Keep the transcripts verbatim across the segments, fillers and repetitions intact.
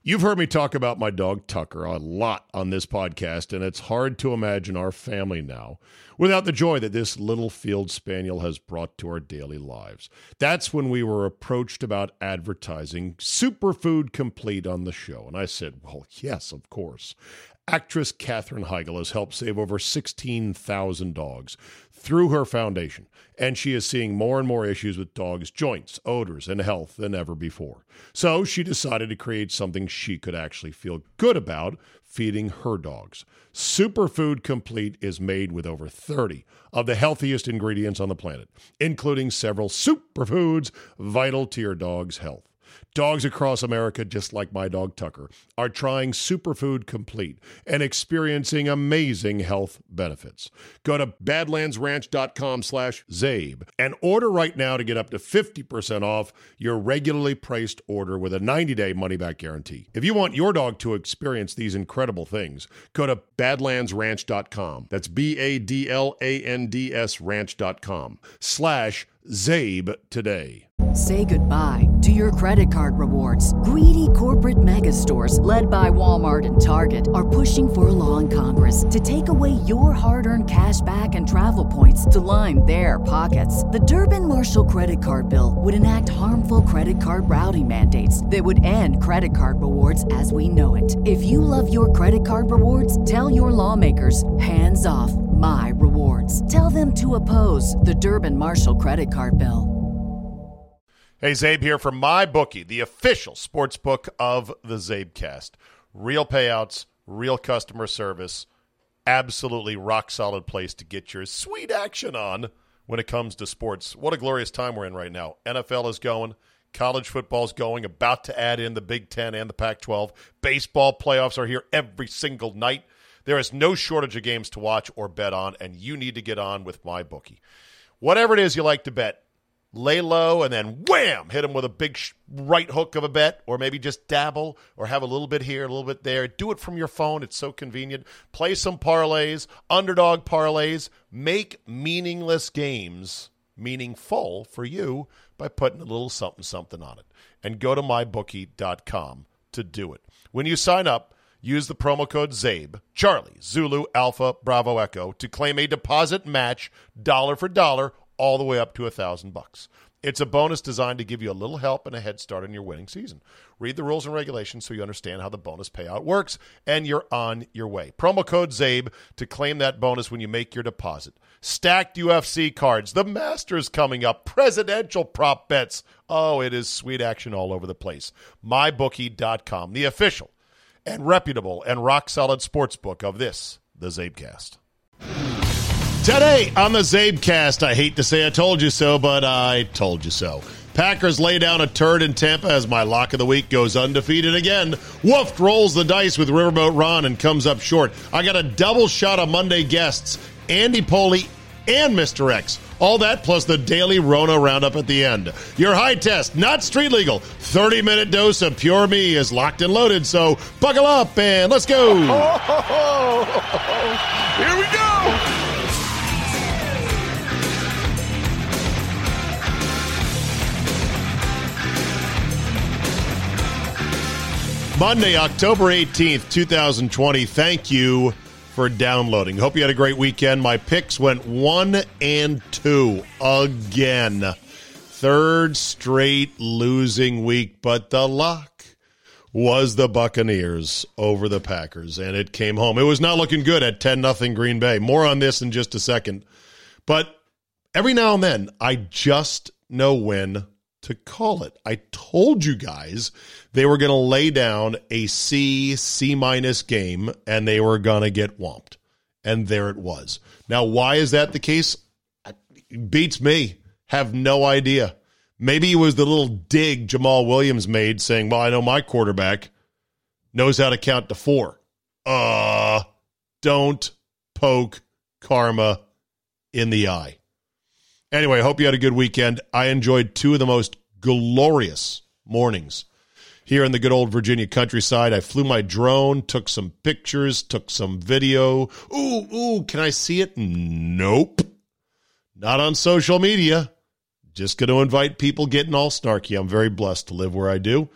You've heard me talk about my dog Tucker a lot on this podcast, and it's hard to imagine our family now without the joy that this little field spaniel has brought to our daily lives. That's when we were approached about advertising Superfood Complete on the show, and I said, well, yes, of course. Actress Katherine Heigl has helped save over sixteen thousand dogs through her foundation, and she is seeing more and more issues with dogs' joints, odors, and health than ever before. So she decided to create something she could actually feel good about feeding her dogs. Superfood Complete is made with over thirty of the healthiest ingredients on the planet, including several superfoods vital to your dog's health. Dogs across America, just like my dog Tucker, are trying Superfood Complete and experiencing amazing health benefits. Go to badlandsranch.com slash Zabe and order right now to get up to fifty percent off your regularly priced order with a ninety-day money-back guarantee. If you want your dog to experience these incredible things, go to badlands ranch dot com. That's B A D L A N D S ranch.com slash Zabe today. Say goodbye to your credit card rewards. Greedy corporate mega stores, led by Walmart and Target, are pushing for a law in Congress to take away your hard-earned cash back and travel points to line their pockets. The Durbin-Marshall credit card bill would enact harmful credit card routing mandates that would end credit card rewards as we know it. If you love your credit card rewards, tell your lawmakers, hands off my rewards. Tell them to oppose the Durbin-Marshall credit card bill. Hey, Zabe here from MyBookie, the official sports book of the Zabecast. Real payouts, real customer service, absolutely rock-solid place to get your sweet action on when it comes to sports. What a glorious time we're in right now. N F L is going, college football is going, about to add in the Big Ten and the Pac twelve. Baseball playoffs are here every single night. There is no shortage of games to watch or bet on, and you need to get on with MyBookie. Whatever it is you like to bet, lay low and then wham, hit them with a big sh- right hook of a bet, or maybe just dabble or have a little bit here, a little bit there. Do it from your phone. It's so convenient. Play some parlays, underdog parlays. Make meaningless games meaningful for you by putting a little something, something on it. And go to my bookie dot com to do it. When you sign up, use the promo code ZABE, Charlie, Zulu, Alpha, Bravo, Echo, to claim a deposit match dollar for dollar all the way up to a thousand bucks. It's a bonus designed to give you a little help and a head start on your winning season. Read the rules and regulations so you understand how the bonus payout works, and you're on your way. Promo code ZABE to claim that bonus when you make your deposit. Stacked U F C cards, the Masters coming up, presidential prop bets. Oh, it is sweet action all over the place. my bookie dot com, the official and reputable and rock-solid sports book of this, the Zabecast. Today on the Zabecast, I hate to say I told you so, but I told you so. Packers lay down a turd in Tampa as my lock of the week goes undefeated again. Wolf rolls the dice with Riverboat Ron and comes up short. I got a double shot of Monday guests, Andy Poley and Mister X. All that plus the daily Rona roundup at the end. Your high test, not street legal, thirty-minute dose of Pure Me is locked and loaded, so buckle up and let's go. Here we go. Monday, October eighteenth, twenty twenty. Thank you for downloading. Hope you had a great weekend. My picks went one and two again. Third straight losing week, but the lock was the Buccaneers over the Packers, and it came home. It was not looking good at ten nothing Green Bay. More on this in just a second. But every now and then, I just know when to call it. I told you guys they were going to lay down a C, C-minus game, and they were going to get whomped. And there it was. Now, why is that the case? It beats me. Have no idea. Maybe it was the little dig Jamal Williams made saying, well, I know my quarterback knows how to count to four. Uh, don't poke karma in the eye. Anyway, I hope you had a good weekend. I enjoyed two of the most glorious mornings here in the good old Virginia countryside. I flew my drone, took some pictures, took some video. Ooh, ooh, can I see it? Nope. Not on social media. Just going to invite people getting all snarky. I'm very blessed to live where I do.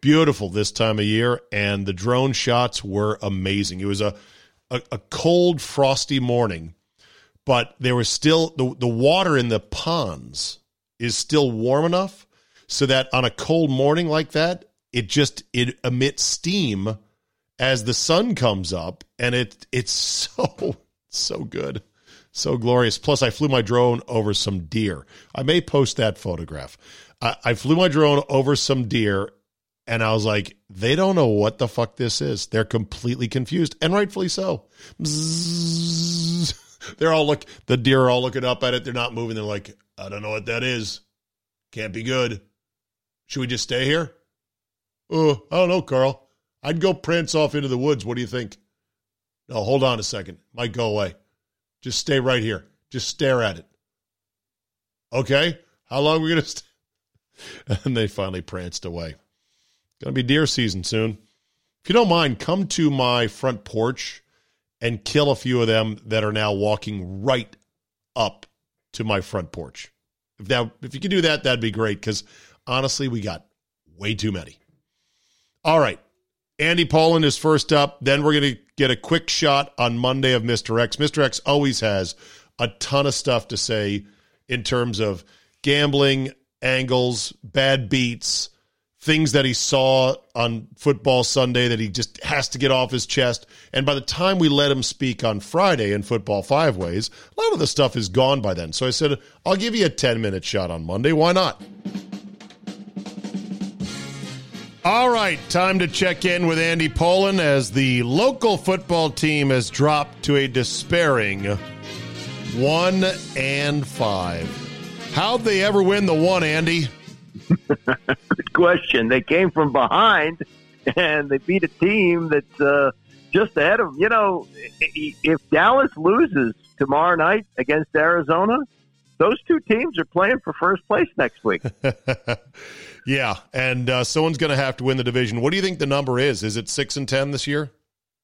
beautiful this time of year, and the drone shots were amazing. It was a, a, a cold, frosty morning, but there was still, the, the water in the ponds is still warm enough so that on a cold morning like that, it just, it emits steam as the sun comes up, and it it's so, so good. So glorious. Plus, I flew my drone over some deer. I may post that photograph. I, I flew my drone over some deer, and I was like, they don't know what the fuck this is. They're completely confused, and rightfully so. Bzzz. They're all look. The deer are all looking up at it. They're not moving. They're like, I don't know what that is. Can't be good. Should we just stay here? Oh, I don't know, Carl. I'd go prance off into the woods. What do you think? No, hold on a second. Might go away. Just stay right here. Just stare at it. Okay? How long are we going to stay? And they finally pranced away. Going to be deer season soon. If you don't mind, come to my front porch and kill a few of them that are now walking right up to my front porch. If that, if you could do that, that'd be great, because honestly, we got way too many. All right. Andy Pollin is first up. Then we're going to get a quick shot on Monday of Mister X. Mister X always has a ton of stuff to say in terms of gambling, angles, bad beats, things that he saw on Football Sunday that he just has to get off his chest. And by the time we let him speak on Friday in Football Five Ways, a lot of the stuff is gone by then. So I said, I'll give you a ten-minute shot on Monday. Why not? All right, time to check in with Andy Pollin as the local football team has dropped to a despairing one and five. How'd they ever win the one, Andy? Good question. They came from behind, and they beat a team that's uh, just ahead of them. You know, if Dallas loses tomorrow night against Arizona, those two teams are playing for first place next week. Yeah, and uh, someone's going to have to win the division. What do you think the number is? Is it six and ten this year?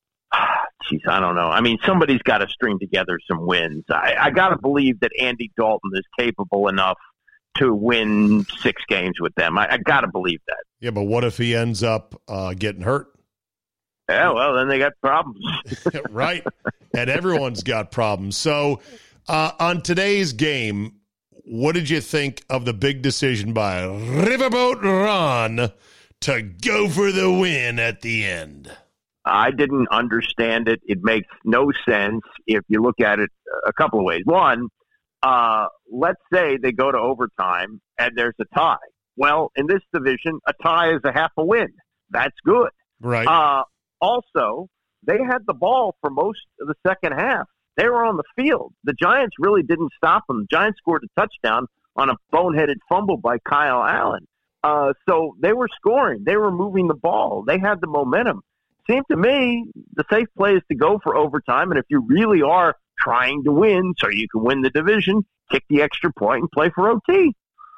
Jeez, I don't know. I mean, somebody's got to string together some wins. I, I got to believe that Andy Dalton is capable enough to win six games with them. I, I got to believe that. Yeah, but what if he ends up uh, getting hurt? Yeah, well, then they got problems. Right, and everyone's got problems. So uh, on today's game, what did you think of the big decision by Riverboat Ron to go for the win at the end? I didn't understand it. It makes no sense if you look at it a couple of ways. One, uh, let's say they go to overtime and there's a tie. Well, in this division, a tie is a half a win. That's good. Right. Uh, also, they had the ball for most of the second half. They were on the field. The Giants really didn't stop them. The Giants scored a touchdown on a boneheaded fumble by Kyle Allen. Uh, so they were scoring. They were moving the ball. They had the momentum. Seemed to me the safe play is to go for overtime, and if you really are trying to win so you can win the division, kick the extra point and play for O T.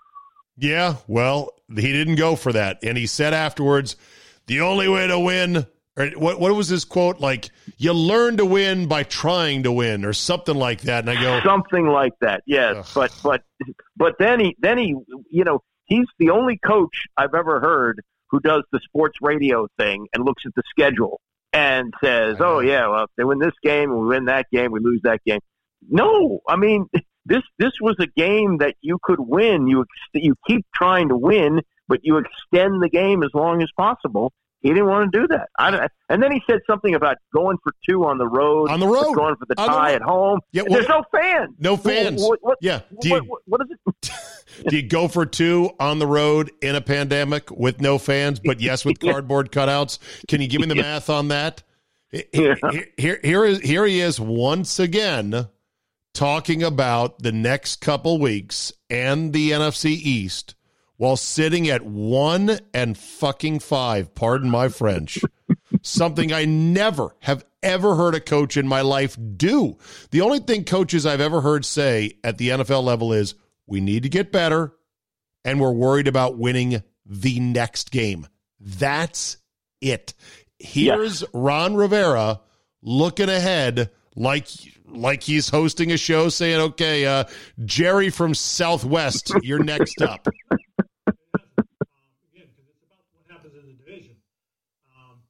Yeah, well, he didn't go for that. And he said afterwards, the only way to win, or what, what was his quote? Like, you learn to win by trying to win, or something like that. And I go, something like that, yes. Ugh. But but but then he then he you know, he's the only coach I've ever heard who does the sports radio thing and looks at the schedule and says, oh, yeah, well, if they win this game, we win that game, we lose that game. No, I mean, this this was a game that you could win. You ex- you keep trying to win, but you extend the game as long as possible. He didn't want to do that. I, and then he said something about going for two on the road. On the road. Going for the tie the at home. Yeah, well, there's no fans. No fans. What, what, yeah. Do you, what, what, what is it? Do you go for two on the road in a pandemic with no fans, but yes, with cardboard cutouts? Can you give me the math on that? Yeah. Here, here, here, is, here he is once again talking about the next couple weeks and the N F C East while sitting at one and fucking five, pardon my French, something I never have ever heard a coach in my life do. The only thing coaches I've ever heard say at the N F L level is, we need to get better, and we're worried about winning the next game. That's it. Here's yes. Ron Rivera looking ahead like like he's hosting a show saying, okay, uh, Jerry from Southwest, you're next up.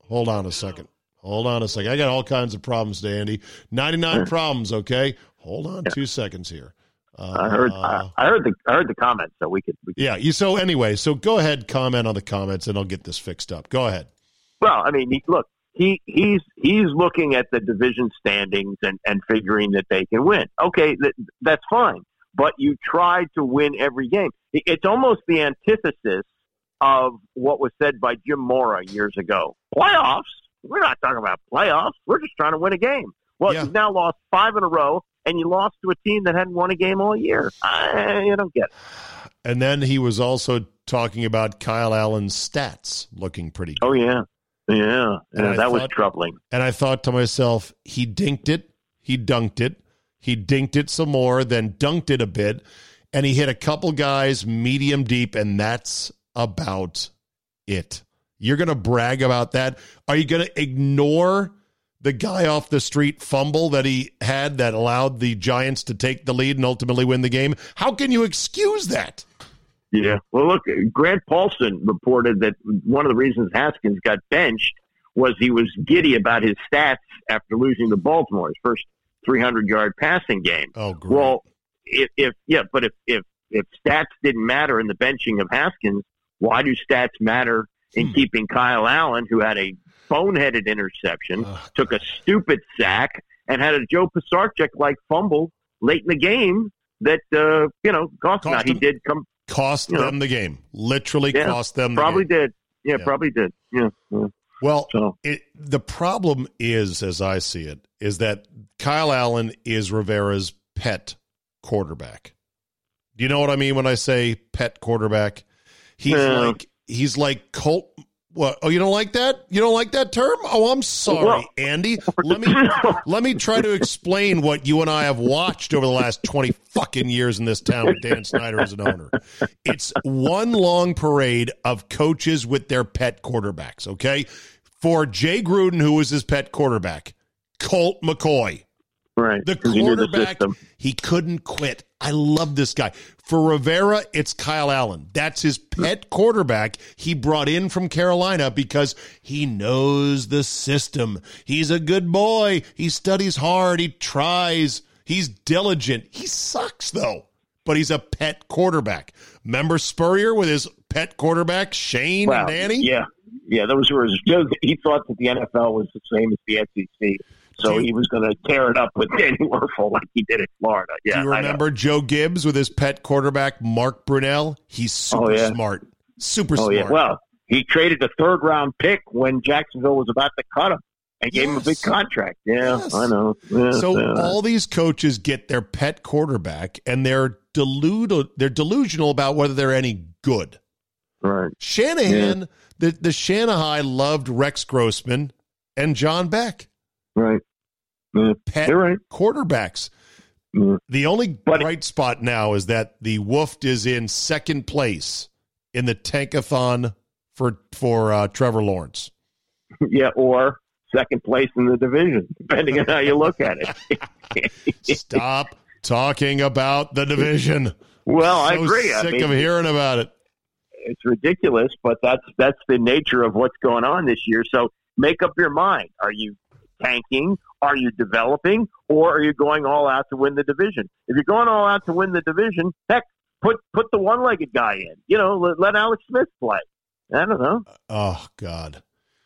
hold on a second. Hold on a second. I got all kinds of problems today, Andy. ninety-nine problems, okay? Hold on yeah. two seconds here. Uh, I heard I, I heard the I heard the comments, so we could. We could yeah. You, so anyway, so go ahead, comment on the comments, and I'll get this fixed up. Go ahead. Well, I mean, he, look, he he's he's looking at the division standings and, and figuring that they can win. Okay, that, that's fine, but you tried to win every game. It's almost the antithesis of what was said by Jim Mora years ago. Playoffs? We're not talking about playoffs. We're just trying to win a game. Well, yeah. You've now lost five in a row, and you lost to a team that hadn't won a game all year. I, I don't get it. And then he was also talking about Kyle Allen's stats looking pretty good. Oh, yeah. Yeah. yeah that thought, was troubling. And I thought to myself, he dinked it. He dunked it. He dinked it some more, then dunked it a bit. And he hit a couple guys medium deep, and that's about it. You're going to brag about that? Are you going to ignore the guy off the street fumble that he had that allowed the Giants to take the lead and ultimately win the game? How can you excuse that? Yeah. Well, look, Grant Paulson reported that one of the reasons Haskins got benched was he was giddy about his stats after losing to Baltimore, his first three hundred yard passing game. Oh, great. Well, if, if yeah, but if, if, if stats didn't matter in the benching of Haskins, why do stats matter in hmm. keeping Kyle Allen, who had a boneheaded interception, uh, took a stupid sack, and had a Joe Pisarcik-like fumble late in the game that, uh, you know, cost, cost now, he did come. Cost them know. the game. Literally yeah, cost them the probably game. did. Yeah, yeah, probably did. Yeah. yeah. Well, so. it, the problem is, as I see it, is that Kyle Allen is Rivera's pet quarterback. Do you know what I mean when I say pet quarterback? He's yeah. like he's like Colt. What? Oh, you don't like that? You don't like that term? Oh, I'm sorry, well, Andy. Let me let me try to explain what you and I have watched over the last twenty fucking years in this town with Dan Snyder as an owner. It's one long parade of coaches with their pet quarterbacks, okay? For Jay Gruden, who was his pet quarterback, Colt McCoy. Right. The quarterback, the he couldn't quit. I love this guy. For Rivera, it's Kyle Allen. That's his pet quarterback he brought in from Carolina because he knows the system. He's a good boy. He studies hard. He tries. He's diligent. He sucks, though, but he's a pet quarterback. Remember Spurrier with his pet quarterback, Shane well, and Danny? Yeah. Yeah, those were his jokes. He thought that the N F L was the same as the S E C. So he was going to tear it up with Danny Werfel like he did in Florida. Yeah, do you remember Joe Gibbs with his pet quarterback, Mark Brunell? He's super oh, yeah. smart. Super oh, smart. Yeah. Well, he traded a third-round pick when Jacksonville was about to cut him and yes. gave him a big contract. Yeah, yes. I know. Yeah, so yeah. all these coaches get their pet quarterback, and they're, delude- they're delusional about whether they're any good. Right. Shanahan, yeah. the, the Shanahan loved Rex Grossman and John Beck. Right. Yeah, pet right. quarterbacks. Yeah. The only but, bright spot now is that the Wolf is in second place in the Tankathon for for uh, Trevor Lawrence. Yeah, or second place in the division, depending on how you look at it. Stop talking about the division. Well, so I agree. Sick I mean, of hearing about it. It's ridiculous, but that's that's the nature of what's going on this year. So make up your mind. Are you tanking? Are you developing? Or are you going all out to win the division? If you're going all out to win the division, heck, put put the one-legged guy in. You know, let, let Alex Smith play. I don't know. Oh God.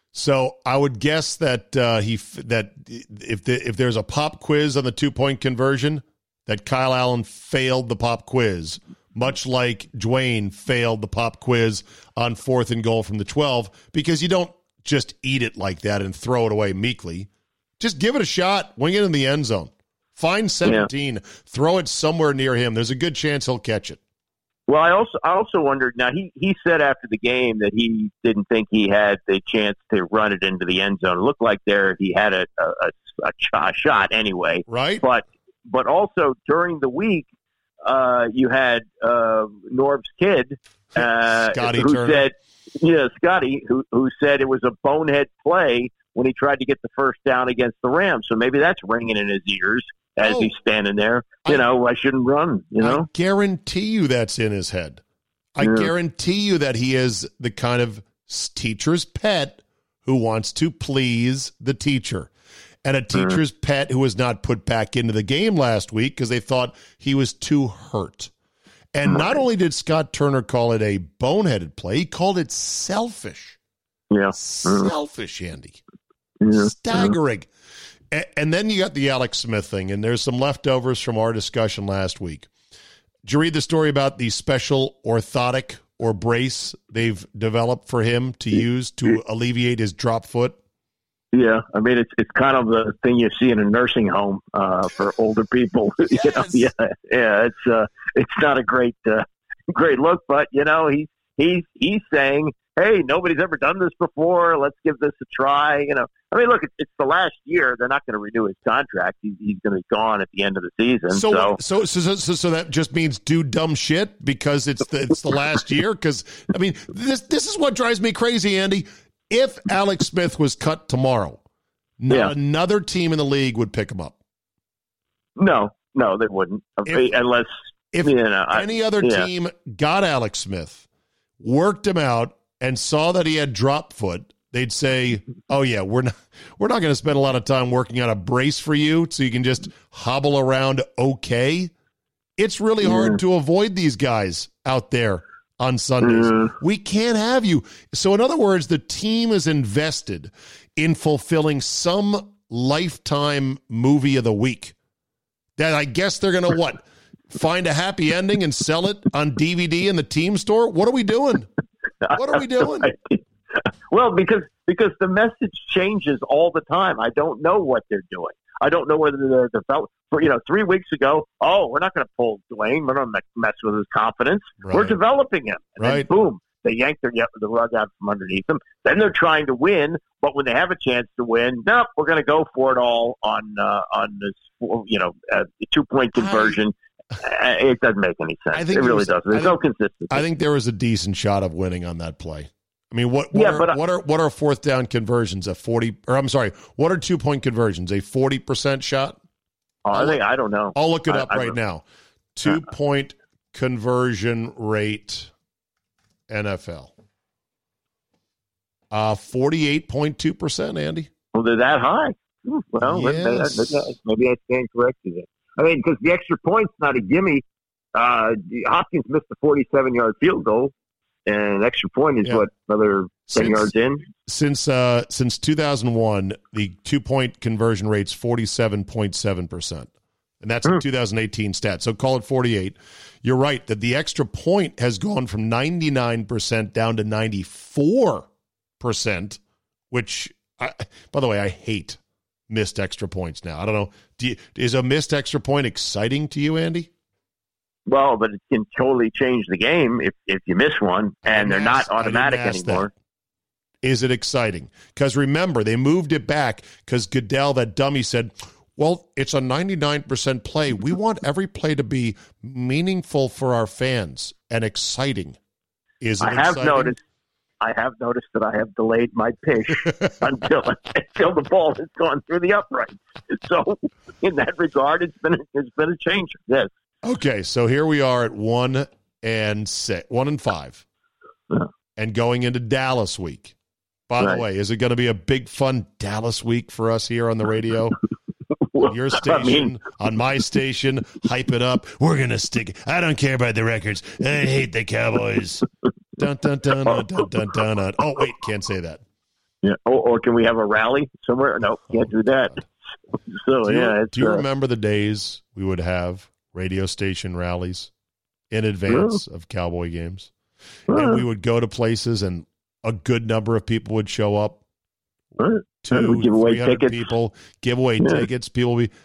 So I would guess that uh, he that if the, if there's a pop quiz on the two-point conversion, that Kyle Allen failed the pop quiz, much like Dwayne failed the pop quiz on fourth and goal from the twelve, because you don't just eat it like that and throw it away meekly. Just give it a shot. Wing it in the end zone. Find seventeen. Yeah. Throw it somewhere near him. There's a good chance he'll catch it. Well, I also I also wondered. Now he, he said after the game that he didn't think he had the chance to run it into the end zone. It looked like there he had a a, a, a shot anyway. Right. But but also during the week, uh, you had uh, Norv's kid uh, Scotty who Turner. said, yeah, Scotty, who who said it was a bonehead play when he tried to get the first down against the Rams. So maybe that's ringing in his ears as oh, he's standing there. You I, know, I shouldn't run, you know? I guarantee you that's in his head. I yeah. guarantee you that he is the kind of teacher's pet who wants to please the teacher. And a teacher's mm. pet who was not put back into the game last week because they thought he was too hurt. And not only did Scott Turner call it a boneheaded play, he called it selfish. Yeah. Selfish, Andy. Yeah. Staggering. And, and then you got the Alex Smith thing, and there's some leftovers from our discussion last week. Did you read the story about the special orthotic or brace they've developed for him to use to alleviate his drop foot? Yeah, I mean, it's it's kind of the thing you see in a nursing home uh, for older people. Yes. You know? Yeah, yeah, it's uh, it's not a great uh, great look, but you know, he's he's he's saying, hey, nobody's ever done this before. Let's give this a try. You know, I mean, look, it's, it's the last year. They're not going to renew his contract. He's he's going to be gone at the end of the season. So so so so so, so that just means do dumb shit because it's the it's the last year. Because I mean, this this is what drives me crazy, Andy. If Alex Smith was cut tomorrow, not yeah. another team in the league would pick him up. No, no, they wouldn't. If, Unless if you know, any I, other yeah. team got Alex Smith, worked him out, and saw that he had drop foot, they'd say, "Oh yeah, we're not we're not going to spend a lot of time working on a brace for you, so you can just hobble around okay." It's really hard mm. to avoid these guys out there on Sundays. Mm. We can't have you. So in other words, the team is invested in fulfilling some lifetime movie of the week that I guess they're going to what? Find a happy ending and sell it on D V D in the team store? What are we doing? What are we doing? Well, because because the message changes all the time. I don't know what they're doing. I don't know whether they're developing. For, you know, three weeks ago, oh, we're not going to pull Dwayne. We're not going to mess with his confidence. Right. We're developing him. And right. then, boom, they yank their, the rug out from underneath them. Then they're trying to win, but when they have a chance to win, nope, we're going to go for it all on uh, on this, you know, uh, two-point conversion. I, it doesn't make any sense. I think it really was, doesn't. There's think, no consistency. I think there was a decent shot of winning on that play. I mean, what what, yeah, are, but, what are what are fourth down conversions? A forty, or I'm sorry, what are two point conversions? A forty percent shot? Oh, I think I don't know. I'll look it up I, right I, now. Two point conversion rate, N F L. Uh, forty-eight point two percent. Andy. Well, they're that high. Well, yes. maybe, maybe I stand corrected. It. I mean, because the extra point's not a gimme. Uh, Hopkins missed a forty-seven yard field goal. And extra point is yeah. what, another ten since, yards in? Since uh, since two thousand one, the two-point conversion rate's forty-seven point seven percent. And that's mm. a two thousand eighteen stat. So call it forty-eight. You're right that the extra point has gone from ninety-nine percent down to ninety-four percent, which, I, by the way, I hate missed extra points now. I don't know. Do you, is a missed extra point exciting to you, Andy? Well, but it can totally change the game if, if you miss one, and they're not automatic anymore. That. Is it exciting? Because remember, they moved it back because Goodell, that dummy, said, well, it's a ninety-nine percent play. We want every play to be meaningful for our fans and exciting. Is it I have exciting? noticed. I have noticed that I have delayed my pitch until until the ball has gone through the uprights. So, in that regard, it's been it's been a changer. Yes. Okay, so here we are at one and six, one and five, yeah. and going into Dallas week. By right. the way, is it going to be a big fun Dallas week for us here on the radio? well, on your station, I mean, on my station, hype it up. We're going to stick it. I don't care about the records. I hate the Cowboys. Dun, dun, dun, dun, dun, dun, dun, dun. Oh, wait, can't say that. Yeah. Or, or can we have a rally somewhere? No, can't do that. So, do you, yeah. It's, do you uh, remember the days we would have radio station rallies in advance yeah. of Cowboy games? Yeah. And we would go to places and a good number of people would show up. Right. Two, give away three hundred tickets. people, give away yeah. tickets. People will be,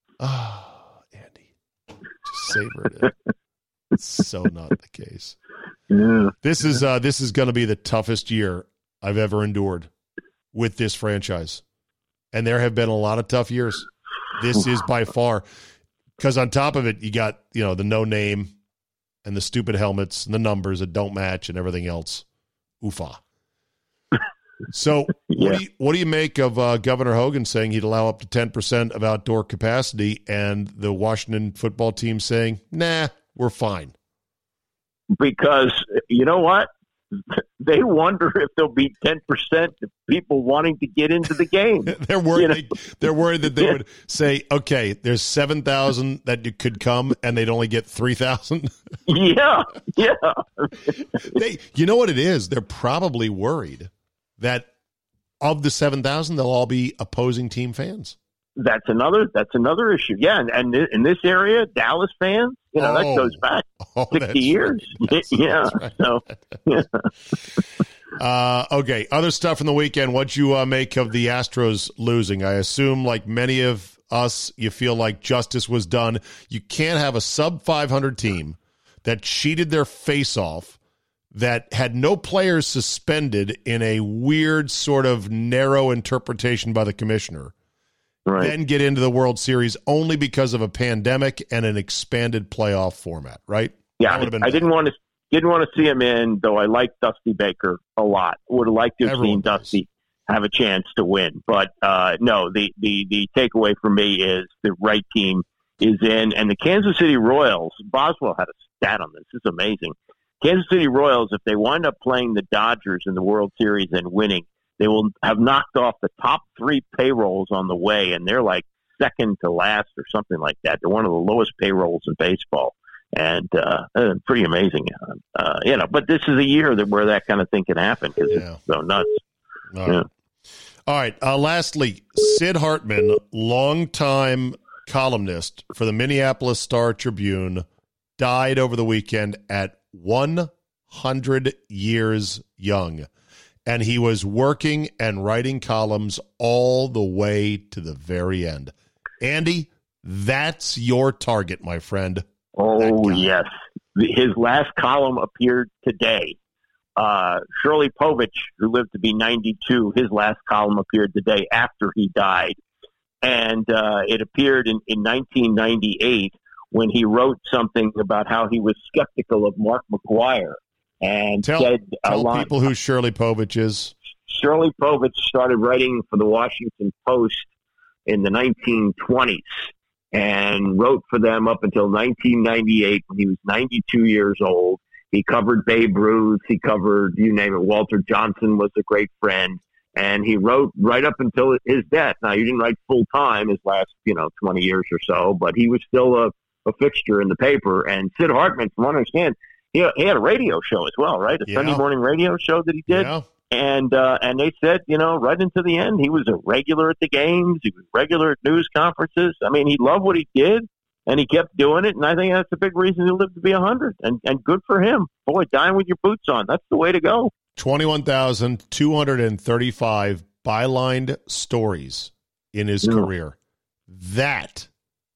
oh, Andy, just savored it. It's so not the case. Yeah. This is uh, this is going to be the toughest year I've ever endured with this franchise. And there have been a lot of tough years. This is by far, because on top of it, you got, you know, the no name and the stupid helmets and the numbers that don't match and everything else. Oofa. So yeah. what do you what do you make of uh, Governor Hogan saying he'd allow up to ten percent of outdoor capacity and the Washington football team saying, nah, we're fine? Because you know what? they wonder if there'll be ten percent of people wanting to get into the game. they're worried. You know? they, they're worried that they would say, "Okay, there's seven thousand that you could come, and they'd only get three thousand." Yeah, yeah. they, you know what it is? They're probably worried that of the seven thousand, they'll all be opposing team fans. That's another. That's another issue. Yeah, and, and in this area, Dallas fans, you know, oh. that goes back oh, sixty years. Right. yeah. Right. So, yeah. Uh, okay, other stuff from the weekend. What'd you uh, make of the Astros losing? I assume, like many of us, you feel like justice was done. You can't have a sub five hundred team that cheated their face off, that had no players suspended in a weird sort of narrow interpretation by the commissioner, right, then get into the World Series only because of a pandemic and an expanded playoff format, right? Yeah, I bad. didn't want to didn't want to see him in, though I like Dusty Baker a lot. Would have liked to have Everyone seen does. Dusty have a chance to win. But uh, no, the, the, the takeaway for me is the right team is in. And the Kansas City Royals, Boswell had a stat on this. This is amazing. Kansas City Royals, if they wind up playing the Dodgers in the World Series and winning, they will have knocked off the top three payrolls on the way, and they're like second to last or something like that. They're one of the lowest payrolls in baseball, and uh, uh, pretty amazing. Uh, you know, but this is a year that where that kind of thing can happen because yeah. it's so nuts. All yeah. right. All right. Uh, lastly, Sid Hartman, longtime columnist for the Minneapolis Star-Tribune, died over the weekend at one hundred years young. And he was working and writing columns all the way to the very end. Andy, that's your target, my friend. Oh, yes. His last column appeared today. Uh, Shirley Povich, who lived to be ninety-two, his last column appeared the day after he died. And uh, it appeared in, in nineteen ninety-eight when he wrote something about how he was skeptical of Mark McGwire. And tell, said tell a lot, people who Shirley Povich is. Shirley Povich started writing for the Washington Post in the nineteen twenties and wrote for them up until nineteen ninety-eight when he was ninety-two years old. He covered Babe Ruth. He covered, you name it, Walter Johnson was a great friend. And he wrote right up until his death. Now, he didn't write full-time his last, you know, twenty years or so, but he was still a, a fixture in the paper. And Sid Hartman, from what I understand, he, he had a radio show as well, right? A yeah. Sunday morning radio show that he did. Yeah. And uh, and they said, you know, right into the end, he was a regular at the games. He was regular at news conferences. I mean, he loved what he did, and he kept doing it. And I think that's a big reason he lived to be one hundred. And, and good for him. Boy, dying with your boots on. That's the way to go. twenty-one thousand two hundred thirty-five bylined stories in his yeah. career. That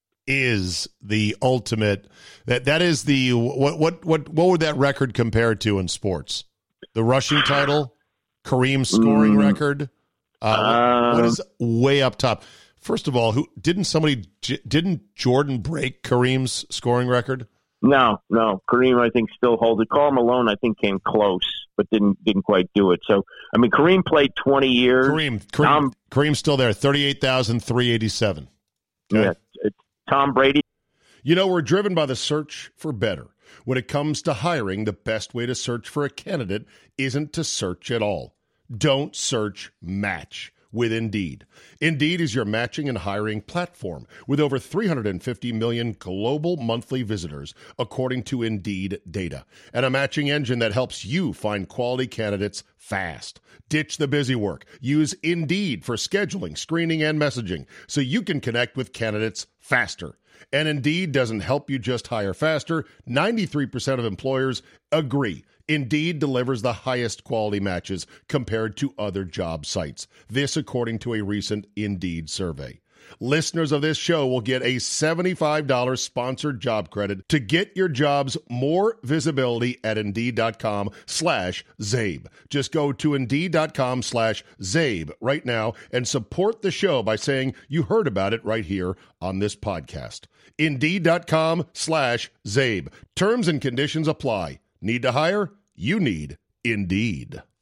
is the ultimate. That that is the what what what what would that record compare to in sports? The rushing title, Kareem's scoring mm. record. Uh, uh, what is way up top? First of all, who didn't somebody didn't Jordan break Kareem's scoring record? No, no. Kareem, I think, still holds it. Karl Malone, I think, came close, but didn't didn't quite do it. So, I mean, Kareem played twenty years. Kareem, Kareem Tom, Kareem's still there. Thirty-eight thousand three eighty-seven. Okay. Yeah, it's Tom Brady. You know, we're driven by the search for better. When it comes to hiring, the best way to search for a candidate isn't to search at all. Don't search, match with Indeed. Indeed is your matching and hiring platform with over three hundred fifty million global monthly visitors, according to Indeed data, and a matching engine that helps you find quality candidates fast. Ditch the busy work. Use Indeed for scheduling, screening, and messaging so you can connect with candidates faster. And Indeed doesn't help you just hire faster. ninety-three percent of employers agree Indeed delivers the highest quality matches compared to other job sites. This according to a recent Indeed survey. Listeners of this show will get a seventy-five dollars sponsored job credit to get your jobs more visibility at Indeed.com slash Zabe. Just go to Indeed.com slash Zabe right now and support the show by saying you heard about it right here on this podcast. Indeed.com slash Zabe. Terms and conditions apply. Need to hire? You need Indeed.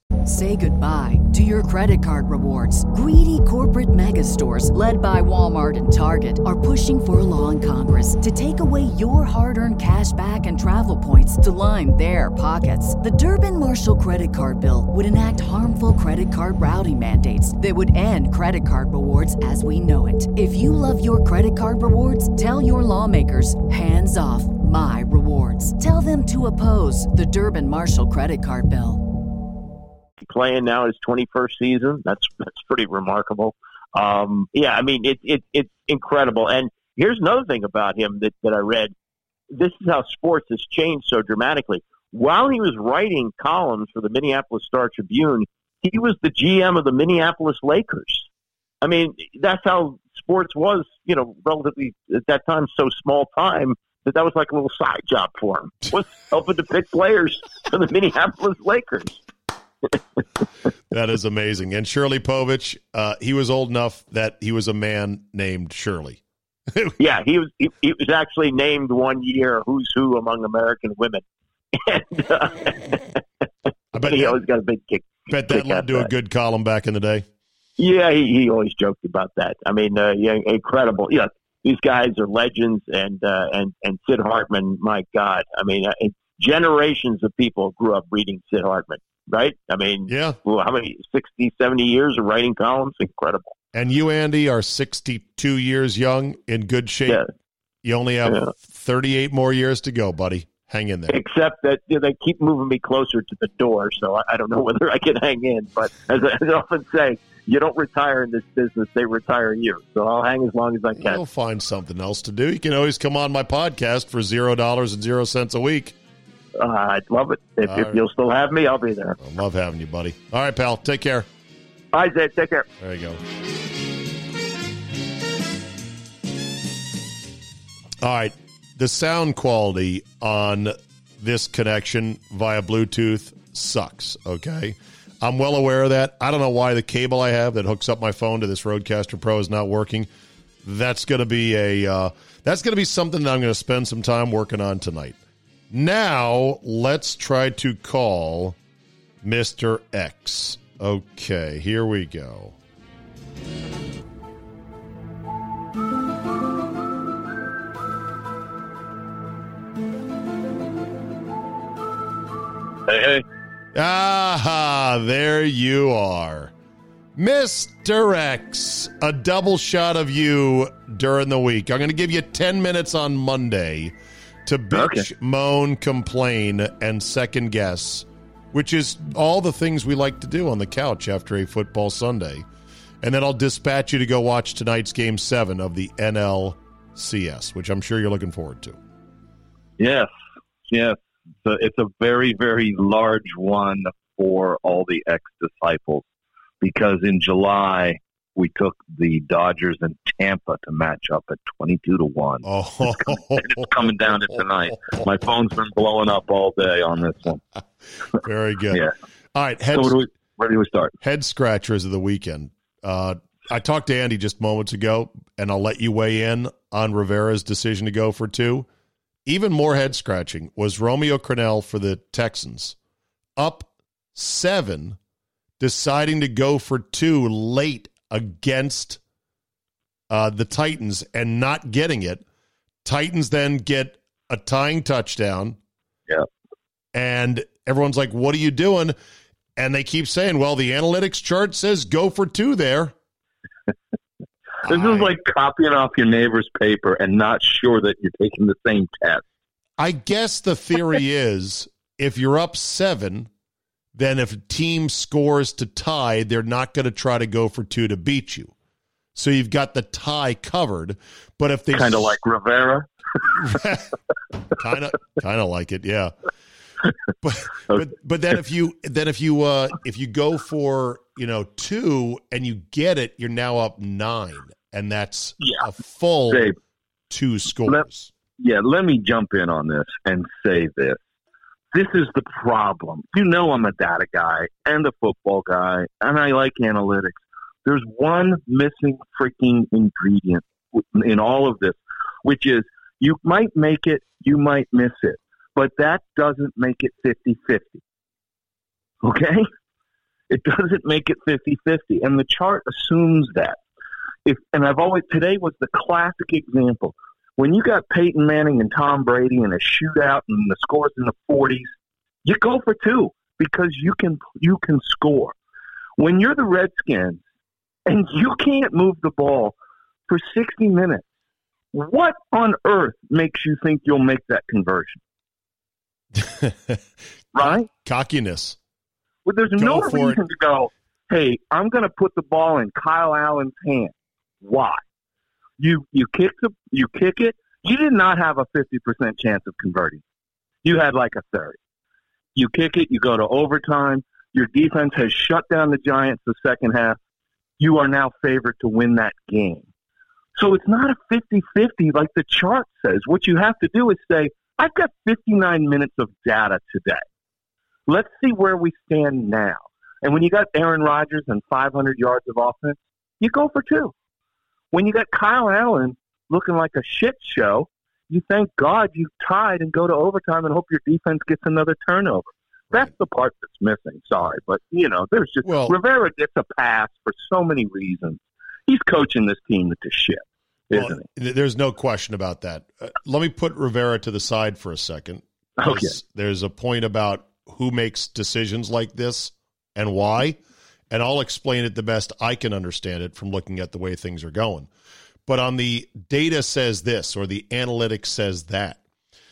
Say goodbye to your credit card rewards. Greedy corporate mega stores, led by Walmart and Target, are pushing for a law in Congress to take away your hard-earned cash back and travel points to line their pockets. The Durbin-Marshall credit card bill would enact harmful credit card routing mandates that would end credit card rewards as we know it. If you love your credit card rewards, tell your lawmakers, hands off my rewards. Tell them to oppose the Durbin-Marshall credit card bill. Playing now his twenty-first season. That's that's pretty remarkable. Um, yeah, I mean, it, it, it's incredible. And here's another thing about him that, that I read. This is how sports has changed so dramatically. While he was writing columns for the Minneapolis Star-Tribune, he was the G M of the Minneapolis Lakers. I mean, that's how sports was, you know, relatively at that time, so small time that that was like a little side job for him. Was helping to pick players for the Minneapolis Lakers. That is amazing. And Shirley Povich, uh, he was old enough that he was a man named Shirley. Yeah, he was. He, he was actually named one year "Who's Who Among American Women," and uh, I bet he that, always got a big kick. Bet that led to a good column back in the day. Yeah, he, he always joked about that. I mean, uh, yeah, incredible. Yeah, these guys are legends, and uh, and and Sid Hartman. My God, I mean, uh, generations of people grew up reading Sid Hartman. Right? I mean, yeah. Well, how many, sixty, seventy years of writing columns? Incredible. And you, Andy, are sixty-two years young, in good shape. Yeah. You only have yeah. thirty-eight more years to go, buddy. Hang in there. Except that you know, they keep moving me closer to the door, so I, I don't know whether I can hang in. But as I, as I often say, you don't retire in this business, they retire you. So I'll hang as long as I can. You'll find something else to do. You can always come on my podcast for zero dollars and zero cents a week. Uh, I'd love it. If, if right. you'll still have me, I'll be there. I love having you, buddy. All right, pal. Take care. All right, Zach. Take care. There you go. All right. The sound quality on this connection via Bluetooth sucks, okay? I'm well aware of that. I don't know why the cable I have that hooks up my phone to this Rodecaster Pro is not working. That's going to be a uh, that's going to be something that I'm going to spend some time working on tonight. Now, let's try to call Mister X. Okay, here we go. Hey, hey. Aha, there you are. Mister X, a double shot of you during the week. I'm going to give you ten minutes on Monday to bitch, okay. moan, complain, and second guess, which is all the things we like to do on the couch after a football Sunday. And then I'll dispatch you to go watch tonight's Game seven of the N L C S, which I'm sure you're looking forward to. Yes, yes. So it's a very, very large one for all the ex-disciples because in July we took the Dodgers and Tampa to match up at twenty-two to one. Oh. It's, coming, it's coming down to tonight. My phone's been blowing up all day on this one. Very good. Yeah. All right. Head, so where do, we, where do we start? Head scratchers of the weekend. Uh, I talked to Andy just moments ago, and I'll let you weigh in on Rivera's decision to go for two. Even more head scratching was Romeo Crennel for the Texans. Up seven, deciding to go for two late against uh, the Titans and not getting it. Titans then get a tying touchdown. Yeah. And everyone's like, what are you doing? And they keep saying, well, the analytics chart says go for two there. This I, is like copying off your neighbor's paper and not sure that you're taking the same test. I guess the theory is if you're up seven, then if a team scores to tie, they're not going to try to go for two to beat you. So you've got the tie covered. But if they kind of like Rivera, kind of, kind of like it, yeah. But, but but then if you then if you uh, if you go for you know two and you get it, you're now up nine, and that's yeah. a full Dave, two scores. Let, yeah, let me jump in on this and say this. This is the problem. You know I'm a data guy and a football guy, and I like analytics. There's one missing freaking ingredient in all of this, which is you might make it, you might miss it. But that doesn't make it fifty-fifty. Okay? It doesn't make it fifty-fifty, and the chart assumes that. If and I've always today was the classic example. When you got Peyton Manning and Tom Brady in a shootout and the scores in the forties, you go for two because you can you can score. When you're the Redskins and you can't move the ball for sixty minutes, what on earth makes you think you'll make that conversion? Right? Cockiness. Well, there's Go no for reason it. to go, hey, I'm going to put the ball in Kyle Allen's hand. Why? You you kick the you kick it. You did not have a fifty percent chance of converting. You had like a thirty. You kick it. You go to overtime. Your defense has shut down the Giants the second half. You are now favored to win that game. So it's not a fifty-fifty like the chart says. What you have to do is say, I've got fifty-nine minutes of data today. Let's see where we stand now. And when you got Aaron Rodgers and five hundred yards of offense, you go for two. When you got Kyle Allen looking like a shit show, you thank God you tied and go to overtime and hope your defense gets another turnover. That's the part that's missing. Sorry, but, you know, there's just Well, Rivera gets a pass for so many reasons. He's coaching this team to shit, isn't well, he? there's no question about that. Uh, let me put Rivera to the side for a second. Okay. There's a point about who makes decisions like this and why, and I'll explain it the best I can understand it from looking at the way things are going. But on the data says this or the analytics says that.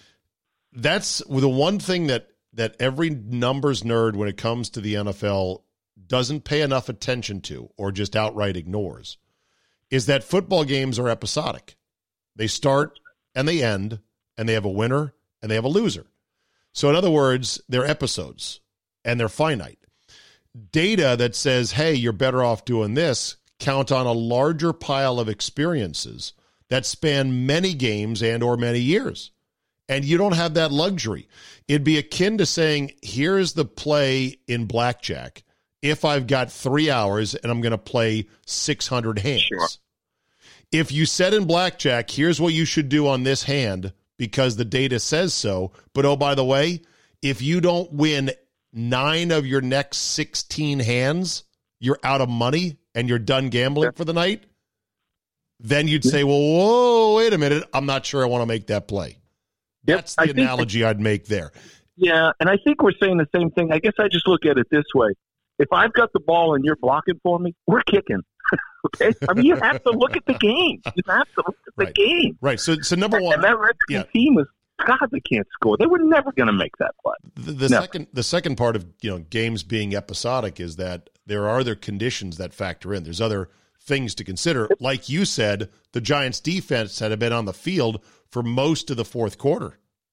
That's the one thing that, that every numbers nerd when it comes to the N F L doesn't pay enough attention to or just outright ignores, is that football games are episodic. They start and they end, and they have a winner and they have a loser. So in other words, they're episodes and they're finite. Data that says, hey, you're better off doing this, count on a larger pile of experiences that span many games and or many years. And you don't have that luxury. It'd be akin to saying, here's the play in blackjack if I've got three hours and I'm going to play six hundred hands. Sure. If you said in blackjack, here's what you should do on this hand because the data says so, but oh, by the way, if you don't win nine of your next sixteen hands, you're out of money and you're done gambling for the night, then you'd say, well, whoa, wait a minute. I'm not sure I want to make that play. Yep, That's the I think analogy I'd make there. Yeah, and I think we're saying the same thing. I guess I just look at it this way. If I've got the ball and you're blocking for me, we're kicking. Okay? I mean, you have to look at the game. You have to look at the Right. game. Right. So, so number one, And that Redskins yeah. team was, God, they can't score. They were never going to make that play. the, the No. second the second part of you know games being episodic is that there are other conditions that factor in. There's other things to consider. Like you said, the Giants defense had been on the field for most of the fourth quarter.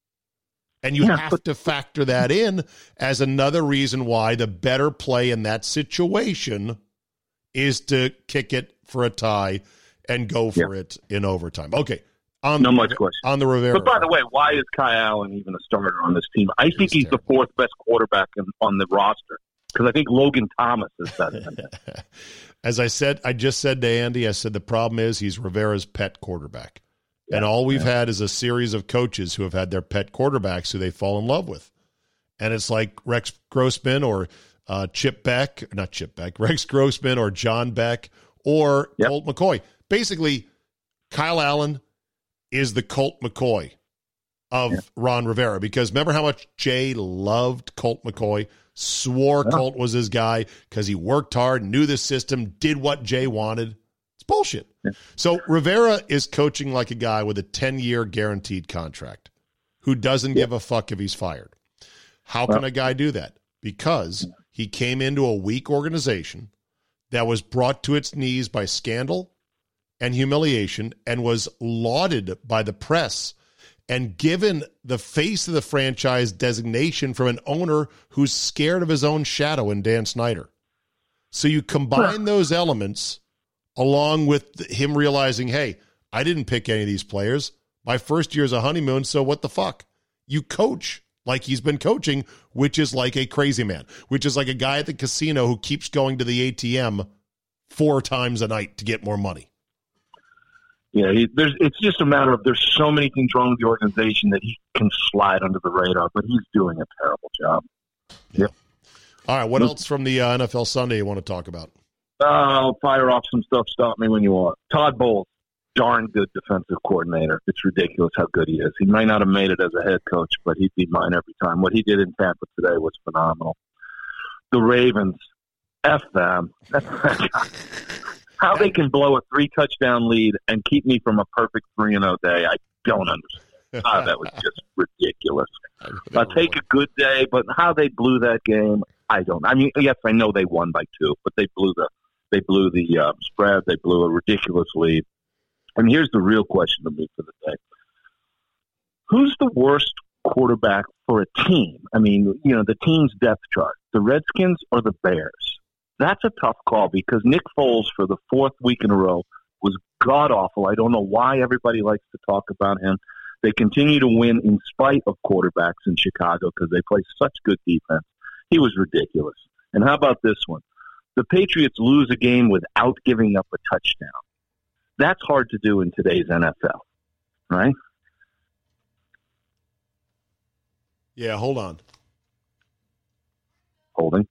And you Yeah, have but- to factor that in as another reason why the better play in that situation is to kick it for a tie and go for it in overtime. Okay. On No the, much question. On the Rivera. But by the way, why is Kyle Allen even a starter on this team? I think he's terrible. the fourth best quarterback in, on the roster because I think Logan Thomas is better than him. As I said, I just said to Andy, I said the problem is he's Rivera's pet quarterback. Yeah, and all we've yeah. had is a series of coaches who have had their pet quarterbacks who they fall in love with. And it's like Rex Grossman or uh, Chip Beck, not Chip Beck, Rex Grossman or John Beck or Yep. Colt McCoy. Basically, Kyle Allen is the Colt McCoy of Yeah. Ron Rivera, because remember how much Jay loved Colt McCoy, swore Yeah. Colt was his guy because he worked hard, knew the system, did what Jay wanted. It's bullshit. Yeah. So Rivera is coaching like a guy with a ten-year guaranteed contract who doesn't Yeah. give a fuck if he's fired. How Well- can a guy do that? Because he came into a weak organization that was brought to its knees by scandal and humiliation and was lauded by the press and given the face of the franchise designation from an owner who's scared of his own shadow in Dan Snyder. So you combine those elements along with him realizing, hey, I didn't pick any of these players. My first year's a honeymoon, so what the fuck? You coach like he's been coaching, which is like a crazy man, which is like a guy at the casino who keeps going to the A T M four times a night to get more money. Yeah, he, there's, it's just a matter of there's so many things wrong with the organization that he can slide under the radar, but he's doing a terrible job. Yep. All right, what else from the uh, N F L Sunday you want to talk about? Uh, I'll fire off some stuff. Stop me when you want. Todd Bowles, darn good defensive coordinator. It's ridiculous how good he is. He might not have made it as a head coach, but he'd be mine every time. What he did in Tampa today was phenomenal. The Ravens, F them. How they can blow a three-touchdown lead and keep me from a perfect three and oh day, I don't understand. Oh, that was just ridiculous. I'll take a good day, but how they blew that game, I don't. I mean, yes, I know they won by two, but they blew the they blew the uh, spread. They blew a ridiculous lead. And here's the real question to me for the day: who's the worst quarterback for a team? I mean, you know, the team's depth chart: the Redskins or the Bears? That's a tough call because Nick Foles, for the fourth week in a row, was god-awful. I don't know why everybody likes to talk about him. They continue to win in spite of quarterbacks in Chicago because they play such good defense. He was ridiculous. And how about this one? The Patriots lose a game without giving up a touchdown. That's hard to do in today's N F L, right? Yeah, hold on. Holding.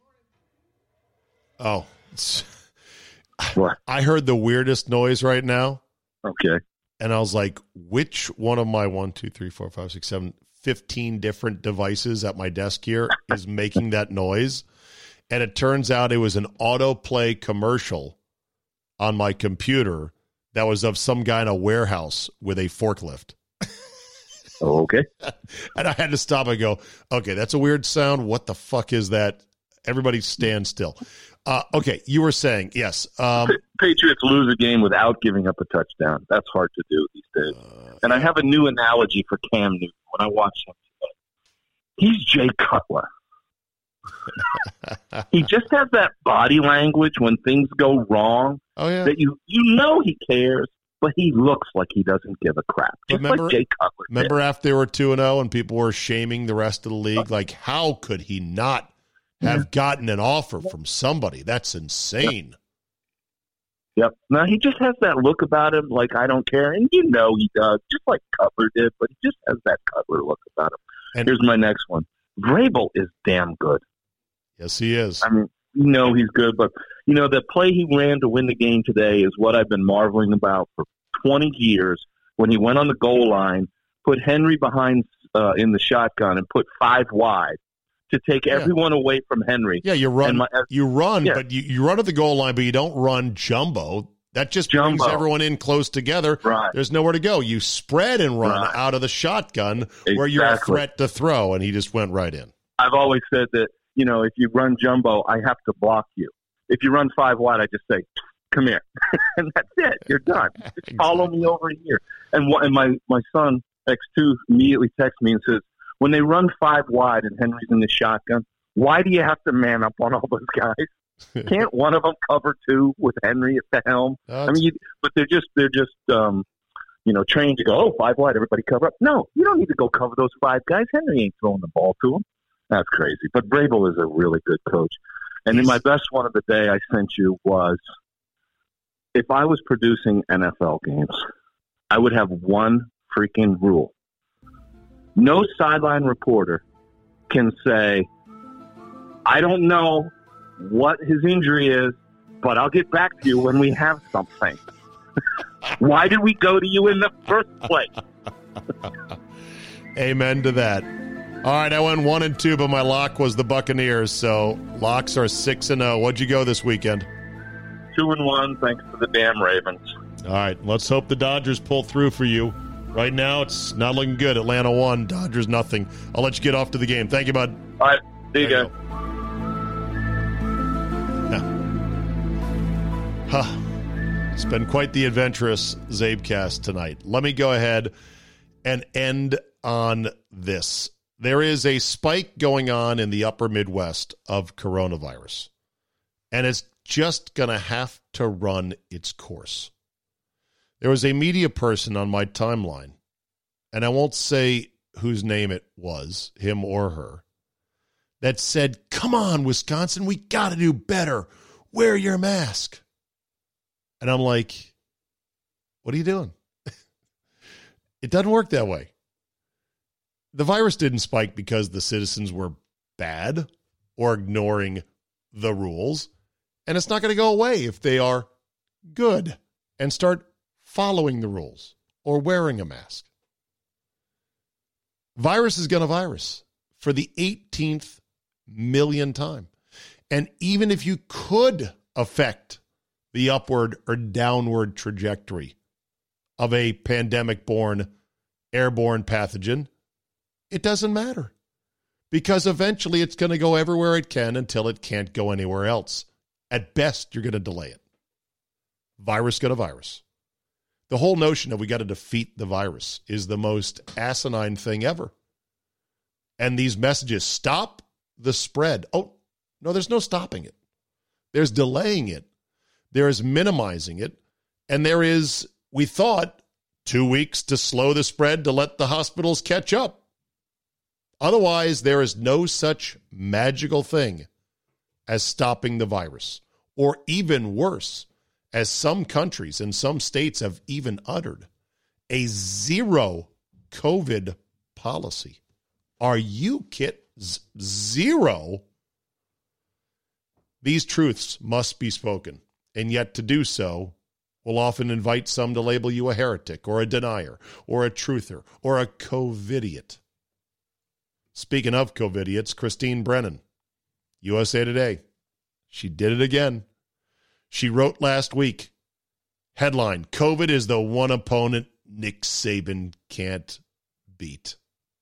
Oh, what? I heard the weirdest noise right now. Okay. And I was like, which one of my one, two, three, four, five, six, seven, fifteen different devices at my desk here is making that noise? And it turns out it was an autoplay commercial on my computer that was of some guy in a warehouse with a forklift. Oh, okay. And I had to stop and go, okay, that's a weird sound. What the fuck is that? Everybody stand still. Uh, okay, you were saying, yes. Um, Patriots lose a game without giving up a touchdown. That's hard to do these days. Uh, and I have a new analogy for Cam Newton when I watch him today. He's Jay Cutler. He just has that body language when things go wrong. Oh, yeah. That you, you know he cares, but he looks like he doesn't give a crap. Just remember, like Jay Cutler did. Remember after they were two and oh and people were shaming the rest of the league? Like, how could he not have gotten an offer from somebody? That's insane. Yep. Now, he just has that look about him, like, I don't care. And you know he does, just like Cutler did, but he just has that Cutler look about him. And here's my next one. Vrabel is damn good. Yes, he is. I mean, you know he's good, but, you know, the play he ran to win the game today is what I've been marveling about for twenty years when he went on the goal line, put Henry behind uh, in the shotgun, and put five wide to take everyone yeah. away from Henry. Yeah, you run, my, you run, yeah. but you, you run at the goal line, but you don't run jumbo. That just jumbo. brings everyone in close together. Right. There's nowhere to go. You spread and run right. out of the shotgun exactly. where you're a threat to throw, and he just went right in. I've always said that, you know, if you run jumbo, I have to block you. If you run five wide, I just say, come here. And that's it. You're done. Just exactly. follow me over here. And, and my, my son, X two, immediately texts me and says, when they run five wide and Henry's in the shotgun, why do you have to man up on all those guys? Can't one of them cover two with Henry at the helm? That's... I mean, you, but they're just they're just um, you know trained to go oh five wide, everybody cover up. No, you don't need to go cover those five guys. Henry ain't throwing the ball to them. That's crazy. But Vrabel is a really good coach. And then my best one of the day I sent you was, if I was producing N F L games, I would have one freaking rule. No sideline reporter can say, I don't know what his injury is, but I'll get back to you when we have something. Why did we go to you in the first place? Amen to that. All right, I went one and two, but my lock was the Buccaneers, so locks are six and zero. What'd you go this weekend? Two and one, thanks to the damn Ravens. All right, let's hope the Dodgers pull through for you. Right now, it's not looking good. Atlanta one, Dodgers nothing. I'll let you get off to the game. Thank you, bud. All right, see you guys. Huh. It's been quite the adventurous Zabecast tonight. Let me go ahead and end on this. There is a spike going on in the upper Midwest of coronavirus, and it's just going to have to run its course. There was a media person on my timeline, and I won't say whose name it was, him or her, that said, come on, Wisconsin, we got to do better. Wear your mask. And I'm like, what are you doing? It doesn't work that way. The virus didn't spike because the citizens were bad. or ignoring the rules. And it's not going to go away if they are good and start following the rules or wearing a mask. Virus is going to virus for the eighteenth million time. And even if you could affect the upward or downward trajectory of a pandemic-borne, airborne pathogen, it doesn't matter. Because eventually it's going to go everywhere it can until it can't go anywhere else. At best, you're going to delay it. Virus going to virus. The whole notion that we got to defeat the virus is the most asinine thing ever. And these messages, stop the spread. Oh, no, there's no stopping it. There's delaying it. There is minimizing it. And there is, we thought, two weeks to slow the spread to let the hospitals catch up. Otherwise, there is no such magical thing as stopping the virus. Or even worse, as some countries and some states have even uttered, a zero COVID policy. Are you kidding? Z- zero? These truths must be spoken, and yet to do so will often invite some to label you a heretic or a denier or a truther or a COVIDiot. Speaking of COVIDiots, Christine Brennan, U S A Today. She did it again. She wrote last week, headline, COVID is the one opponent Nick Saban can't beat.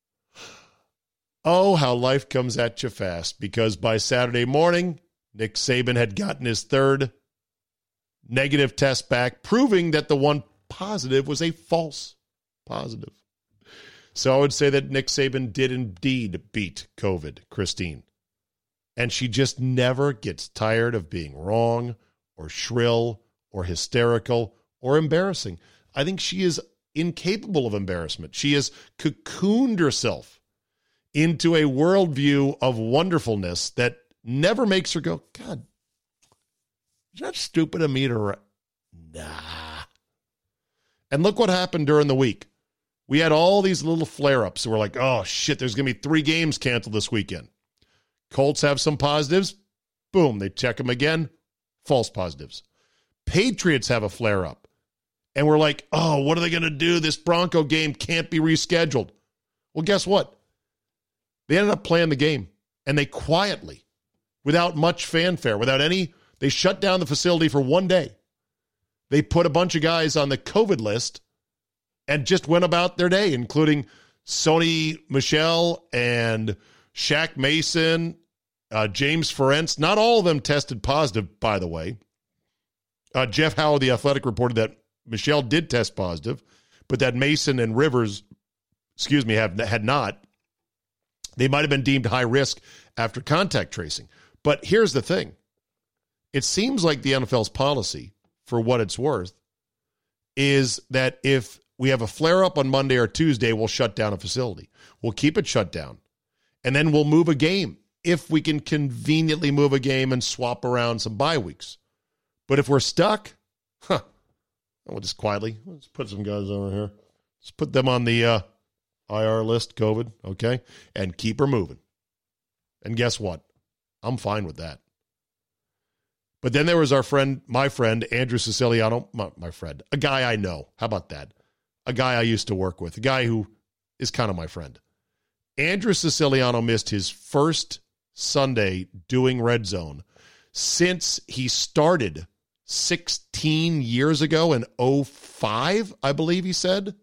Oh, how life comes at you fast, because by Saturday morning, Nick Saban had gotten his third negative test back, proving that the one positive was a false positive. So I would say that Nick Saban did indeed beat COVID, Christine. And she just never gets tired of being wrong or shrill or hysterical or embarrassing. I think she is incapable of embarrassment. She has cocooned herself into a worldview of wonderfulness that never makes her go, God, is that stupid of me to... Re-? Nah. And look what happened during the week. We had all these little flare-ups. We're like, oh, shit, there's going to be three games canceled this weekend. Colts have some positives. Boom, they check them again. False positives. Patriots have a flare-up. And we're like, oh, what are they going to do? This Bronco game can't be rescheduled. Well, guess what? They ended up playing the game. And they quietly, without much fanfare, without any, they shut down the facility for one day. They put a bunch of guys on the COVID list and just went about their day, including Sony Michel and Shaq Mason, uh, James Ferentz. Not all of them tested positive, by the way. Uh, Jeff Howard, the Athletic, reported that Michel did test positive, but that Mason and Rivers, excuse me, have had not. They might have been deemed high risk after contact tracing. But here's the thing. It seems like the N F L's policy, for what it's worth, is that if we have a flare-up on Monday or Tuesday, we'll shut down a facility. We'll keep it shut down. And then we'll move a game if we can conveniently move a game and swap around some bye weeks. But if we're stuck, huh, we'll just quietly, let's put some guys over here. Let's put them on the uh, I R list, COVID, okay? And keep her moving. And guess what? I'm fine with that. But then there was our friend, my friend, Andrew Siciliano, my, my friend, a guy I know. How about that? A guy I used to work with, a guy who is kind of my friend. Andrew Siciliano missed his first Sunday doing Red Zone since he started sixteen years ago in oh five, I believe he said.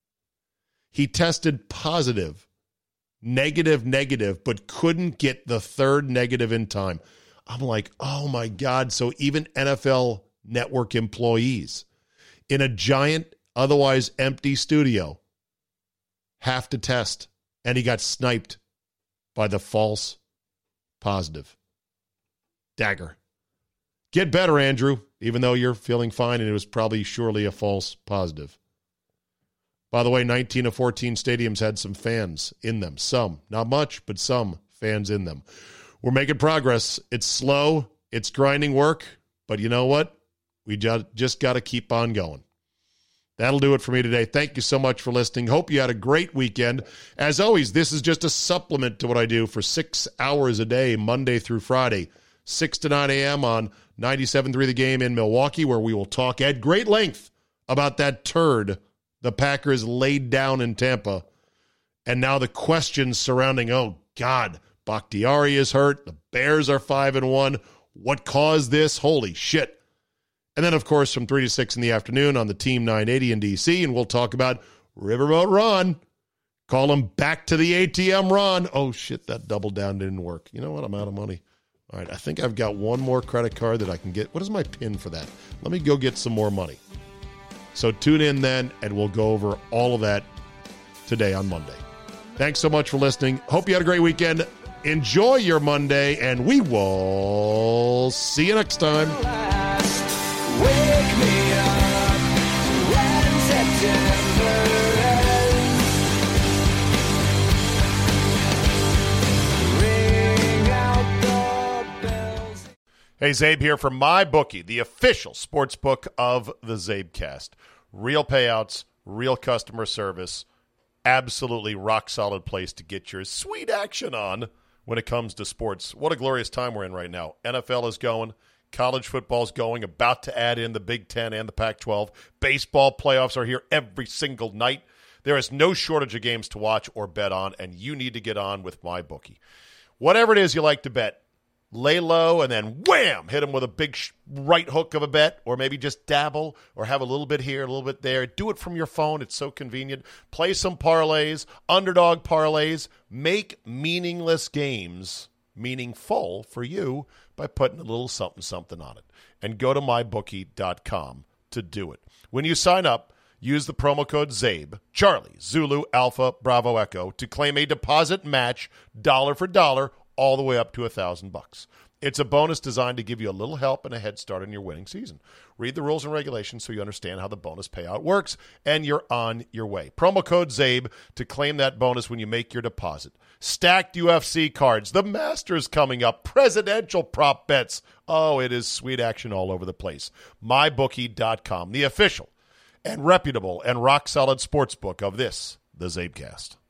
He tested positive, negative, negative, but couldn't get the third negative in time. I'm like, oh my God. So even N F L Network employees in a giant, otherwise empty studio have to test. And he got sniped by the false positive. Dagger. Get better, Andrew, even though you're feeling fine and it was probably surely a false positive. By the way, nineteen of fourteen stadiums had some fans in them. Some, not much, but some fans in them. We're making progress. It's slow. It's grinding work. But you know what? We just, just got to keep on going. That'll do it for me today. Thank you so much for listening. Hope you had a great weekend. As always, this is just a supplement to what I do for six hours a day, Monday through Friday, six to nine a.m. on ninety-seven point three The Game in Milwaukee, where we will talk at great length about that turd the Packers laid down in Tampa. And now the questions surrounding, oh, God, Bakhtiari is hurt. The Bears are five and one. What caused this? Holy shit. And then, of course, from three to six in the afternoon on the Team nine eighty in D C, and we'll talk about Riverboat Ron. Call him back to the A T M Ron. Oh, shit, that double down didn't work. You know what? I'm out of money. All right, I think I've got one more credit card that I can get. What is my PIN for that? Let me go get some more money. So tune in then, and we'll go over all of that today on Monday. Thanks so much for listening. Hope you had a great weekend. Enjoy your Monday, and we will see you next time. Wake me up when September ends. Ring out the bells. Hey, Zabe here from MyBookie, the official sports book of the Zabecast. Real payouts, real customer service, absolutely rock-solid place to get your sweet action on when it comes to sports. What a glorious time we're in right now. N F L is going. College football's going, about to add in the Big Ten and the Pac twelve. Baseball playoffs are here every single night. There is no shortage of games to watch or bet on, and you need to get on with MyBookie. Whatever it is you like to bet, lay low and then wham, hit them with a big sh- right hook of a bet, or maybe just dabble or have a little bit here, a little bit there. Do it from your phone. It's so convenient. Play some parlays, underdog parlays. Make meaningless games meaningful for you by putting a little something something on it. And go to my bookie dot com to do it. When you sign up, use the promo code ZABE, Charlie, Zulu, Alpha, Bravo, Echo, to claim a deposit match dollar for dollar all the way up to a thousand bucks. It's a bonus designed to give you a little help and a head start on your winning season. Read the rules and regulations so you understand how the bonus payout works, and you're on your way. Promo code ZABE to claim that bonus when you make your deposit. Stacked U F C cards, the Masters coming up, presidential prop bets. Oh, it is sweet action all over the place. my bookie dot com, the official and reputable and rock-solid sports book of this, the Zabecast.